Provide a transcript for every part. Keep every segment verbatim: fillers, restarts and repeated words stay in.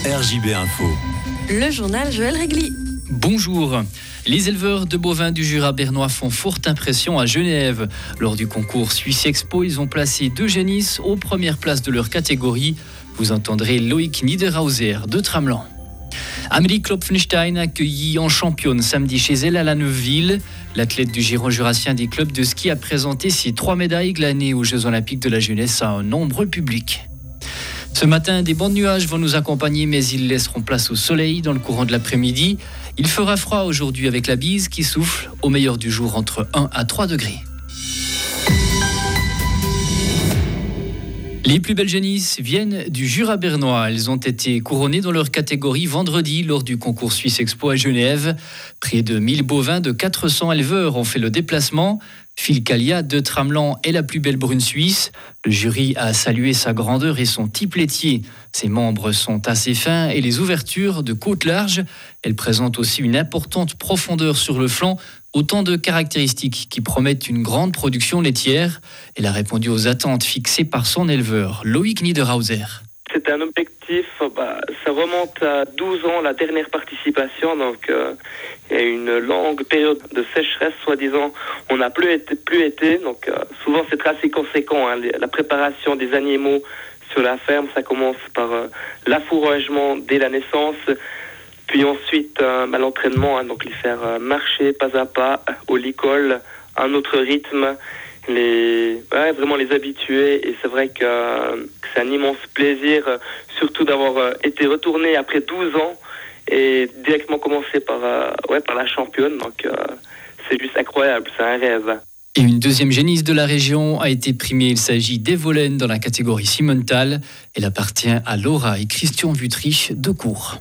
R J B Info. Le journal Joël Régli. Bonjour. Les éleveurs de bovins du Jura bernois font forte impression à Genève. Lors du concours Suisse Expo, ils ont placé deux génisses aux premières places de leur catégorie. Vous entendrez Loïc Niederhauser de Tramelan. Amélie Klopfenstein accueillie en championne samedi chez elle à la Neuville. L'athlète du giron jurassien des clubs de ski a présenté ses trois médailles glanées aux Jeux Olympiques de la jeunesse à un nombreux public. Ce matin, des bancs de nuages vont nous accompagner, mais ils laisseront place au soleil dans le courant de l'après-midi. Il fera froid aujourd'hui avec la bise qui souffle au meilleur du jour entre un à trois degrés. Les plus belles génisses viennent du Jura bernois. Elles ont été couronnées dans leur catégorie vendredi lors du concours Suisse Expo à Genève. Près de mille bovins de quatre cents éleveurs ont fait le déplacement. Phil Calia de Tramelan est la plus belle brune suisse. Le jury a salué sa grandeur et son type laitier. Ses membres sont assez fins et les ouvertures de côte large. Elle présente aussi une importante profondeur sur le flanc. Autant de caractéristiques qui promettent une grande production laitière. Elle a répondu aux attentes fixées par son éleveur, Loïc Niederhauser. C'est un objectif, bah, ça remonte à douze ans, la dernière participation, donc euh, il y a une longue période de sécheresse, soi-disant, on n'a plus été, plus été donc euh, souvent c'est assez conséquent, hein, la préparation des animaux sur la ferme, ça commence par euh, l'affouragement dès la naissance, puis ensuite euh, bah, l'entraînement, hein, donc les faire euh, marcher pas à pas au licol, un autre rythme, les ouais, vraiment les habituer, et c'est vrai que, euh, que c'est un immense plaisir, euh, surtout d'avoir euh, été retourné après douze ans et directement commencé par, euh, ouais, par la championne, donc euh, c'est juste incroyable, c'est un rêve. Et une deuxième génisse de la région a été primée. Il s'agit d'Evolène dans la catégorie Simmental. Elle appartient à Laura et Christian Wüttrich de Cours.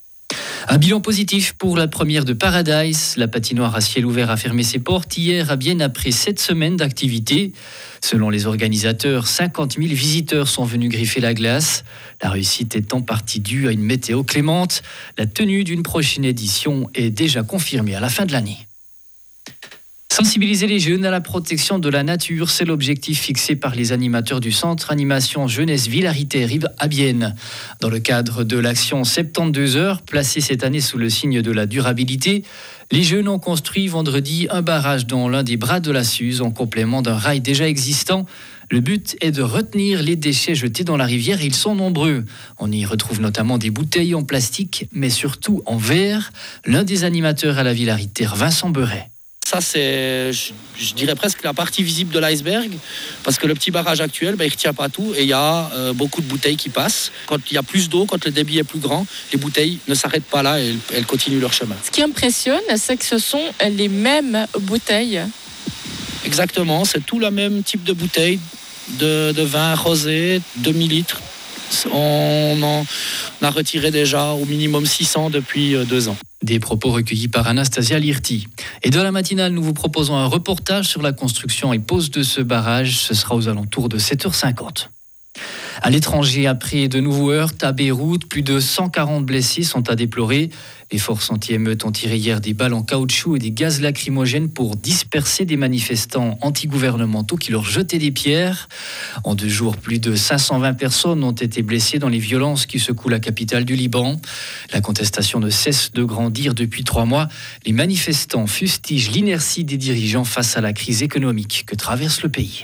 Un bilan positif pour la première de Paradise. La patinoire à ciel ouvert a fermé ses portes hier à Bienne après sept semaines d'activité. Selon les organisateurs, cinquante mille visiteurs sont venus griffer la glace. La réussite est en partie due à une météo clémente. La tenue d'une prochaine édition est déjà confirmée à la fin de l'année. Sensibiliser les jeunes à la protection de la nature, c'est l'objectif fixé par les animateurs du centre animation jeunesse Villarité à Bienne. Dans le cadre de l'action soixante-douze heures, placée cette année sous le signe de la durabilité, les jeunes ont construit vendredi un barrage dans l'un des bras de la Suze en complément d'un rail déjà existant. Le but est de retenir les déchets jetés dans la rivière et ils sont nombreux. On y retrouve notamment des bouteilles en plastique, mais surtout en verre. L'un des animateurs à la Villarité, Vincent Beuret. Ça, c'est, je, je dirais presque la partie visible de l'iceberg, parce que le petit barrage actuel, ben, il ne retient pas tout et il y a euh, beaucoup de bouteilles qui passent. Quand il y a plus d'eau, quand le débit est plus grand, les bouteilles ne s'arrêtent pas là et elles, elles continuent leur chemin. Ce qui impressionne, c'est que ce sont les mêmes bouteilles. Exactement, c'est tout le même type de bouteille de, de vin rosé, deux mille litres. On en a retiré déjà au minimum six cents depuis deux ans. Des propos recueillis par Anastasia Lirti. Et dans la matinale, nous vous proposons un reportage sur la construction et pose de ce barrage. Ce sera aux alentours de sept heures cinquante. À l'étranger, après de nouveaux heurts à Beyrouth, plus de cent quarante blessés sont à déplorer. Les forces anti-émeutes ont tiré hier des balles en caoutchouc et des gaz lacrymogènes pour disperser des manifestants antigouvernementaux qui leur jetaient des pierres. En deux jours, plus de cinq cent vingt personnes ont été blessées dans les violences qui secouent la capitale du Liban. La contestation ne cesse de grandir depuis trois mois. Les manifestants fustigent l'inertie des dirigeants face à la crise économique que traverse le pays.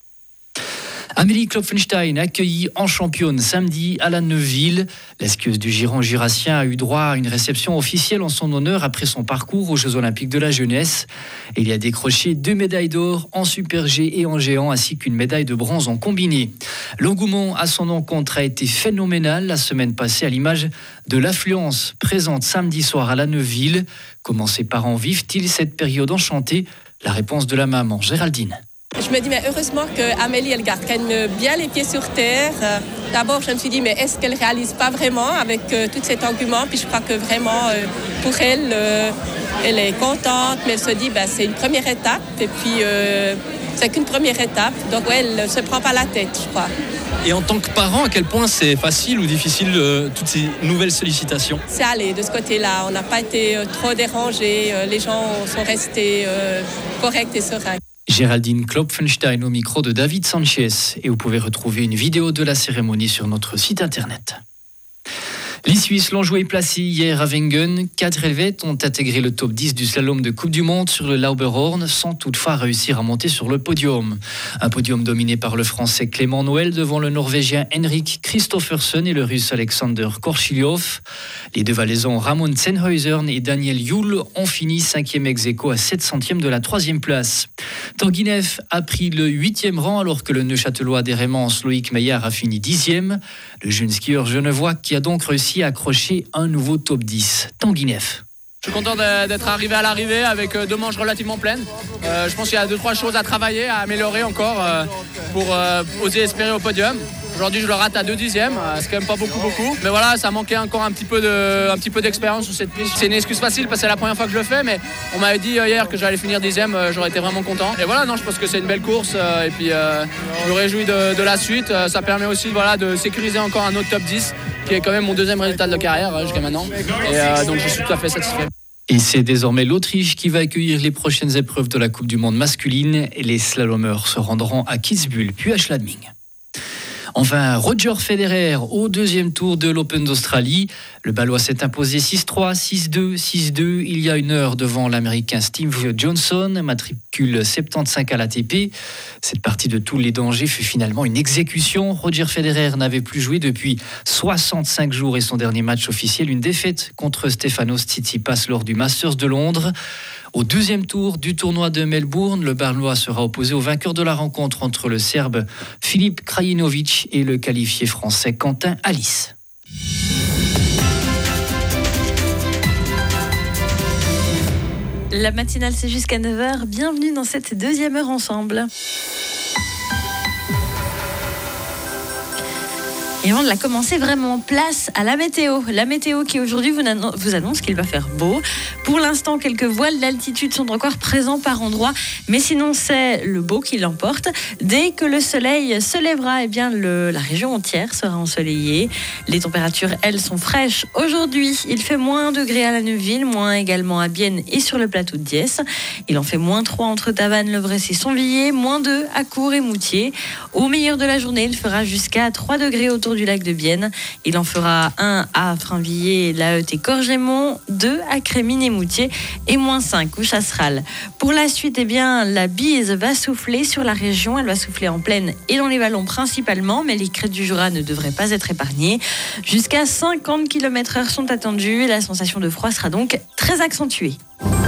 Amélie Klopfenstein accueillie en championne samedi à la Neuville. L'esquieuse du giron jurassien a eu droit à une réception officielle en son honneur après son parcours aux Jeux Olympiques de la jeunesse. Elle y a décroché deux médailles d'or en super G et en géant ainsi qu'une médaille de bronze en combiné. L'engouement à son encontre a été phénoménal la semaine passée à l'image de l'affluence présente samedi soir à la Neuville. Comment ses parents vivent-ils cette période enchantée ? La réponse de la maman, Géraldine. Je me dis, mais heureusement qu'Amélie, elle garde quand même bien les pieds sur terre. D'abord, je me suis dit, mais est-ce qu'elle ne réalise pas vraiment avec euh, tout cet engouement ? Puis je crois que vraiment, euh, pour elle, euh, elle est contente, mais elle se dit, ben, c'est une première étape. Et puis, euh, c'est qu'une première étape. Donc, ouais, elle ne se prend pas la tête, je crois. Et en tant que parent, à quel point c'est facile ou difficile, euh, toutes ces nouvelles sollicitations ? C'est allé de ce côté-là. On n'a pas été euh, trop dérangés. Euh, les gens sont restés euh, corrects et sereins. Géraldine Klopfenstein au micro de David Sanchez. Et vous pouvez retrouver une vidéo de la cérémonie sur notre site internet. Les Suisses l'ont joué placé hier à Wengen. Quatre Helvètes ont intégré le top dix du slalom de Coupe du Monde sur le Lauberhorn sans toutefois réussir à monter sur le podium. Un podium dominé par le Français Clément Noël devant le Norvégien Henrik Kristoffersen et le Russe Alexander Korchiliov. Les deux Valaisans Ramon Zenhäuser et Daniel Juhl ont fini cinquième ex-aequo à sept centièmes de la troisième place. Tanguinev a pris le huitième rang alors que le Neuchâtelois des Rémences Loïc Meillard a fini dixième. Le jeune skieur genevois qui a donc réussi à accrocher un nouveau top dix. Tanguinev. Je suis content d'être arrivé à l'arrivée avec deux manches relativement pleines. Euh, je pense qu'il y a deux trois choses à travailler, à améliorer encore euh, pour euh, oser espérer au podium. Aujourd'hui, je le rate à deux dixièmes, c'est quand même pas beaucoup, beaucoup. Mais voilà, ça manquait encore un petit peu de, un petit peu d'expérience sur cette piste. C'est une excuse facile parce que c'est la première fois que je le fais, mais on m'avait dit hier que j'allais finir dixième, j'aurais été vraiment content. Et voilà, non, je pense que c'est une belle course et puis euh, je me réjouis de, de la suite. Ça permet aussi voilà, de sécuriser encore un autre top dix, qui est quand même mon deuxième résultat de carrière jusqu'à maintenant. Et euh, donc, je suis tout à fait satisfait. Et c'est désormais l'Autriche qui va accueillir les prochaines épreuves de la Coupe du Monde masculine. Et les slalomeurs se rendront à Kitzbühel puis à Schladming. Enfin, Roger Federer au deuxième tour de l'Open d'Australie. Le Balois s'est imposé six trois, six deux, six deux il y a une heure devant l'Américain Steve Johnson, matricule soixante-quinze à l'A T P. Cette partie de tous les dangers fut finalement une exécution. Roger Federer n'avait plus joué depuis soixante-cinq jours et son dernier match officiel, une défaite contre Stefanos Tsitsipas lors du Masters de Londres. Au deuxième tour du tournoi de Melbourne, le Balois sera opposé au vainqueur de la rencontre entre le Serbe Filip Krajinovic et le qualifié français Quentin Alice. La matinale, c'est jusqu'à neuf heures. Bienvenue dans cette deuxième heure ensemble. Et avant de la commencer, vraiment place à la météo. La météo qui aujourd'hui vous annonce qu'il va faire beau. Pour l'instant, quelques voiles d'altitude sont encore présents par endroits, mais sinon c'est le beau qui l'emporte. Dès que le soleil se lèvera, eh bien le, la région entière sera ensoleillée. Les températures, elles, sont fraîches. Aujourd'hui, il fait moins un degré à la Neuville, moins également à Bienne et sur le plateau de Diesse. Il en fait moins trois entre Tavannes, Le Brécy et Sonvilliers, moins deux à Cours et Moutier. Au meilleur de la journée, il fera jusqu'à trois degrés autour du lac de Bienne. Il en fera un à Frainvilliers, Laheute et Corgémont, deux à Crémine et Moutier et moins cinq au Chasseral. Pour la suite, eh bien, la bise va souffler sur la région. Elle va souffler en plaine et dans les vallons principalement, mais les crêtes du Jura ne devraient pas être épargnées. Jusqu'à cinquante kilomètres heure sont attendus et la sensation de froid sera donc très accentuée.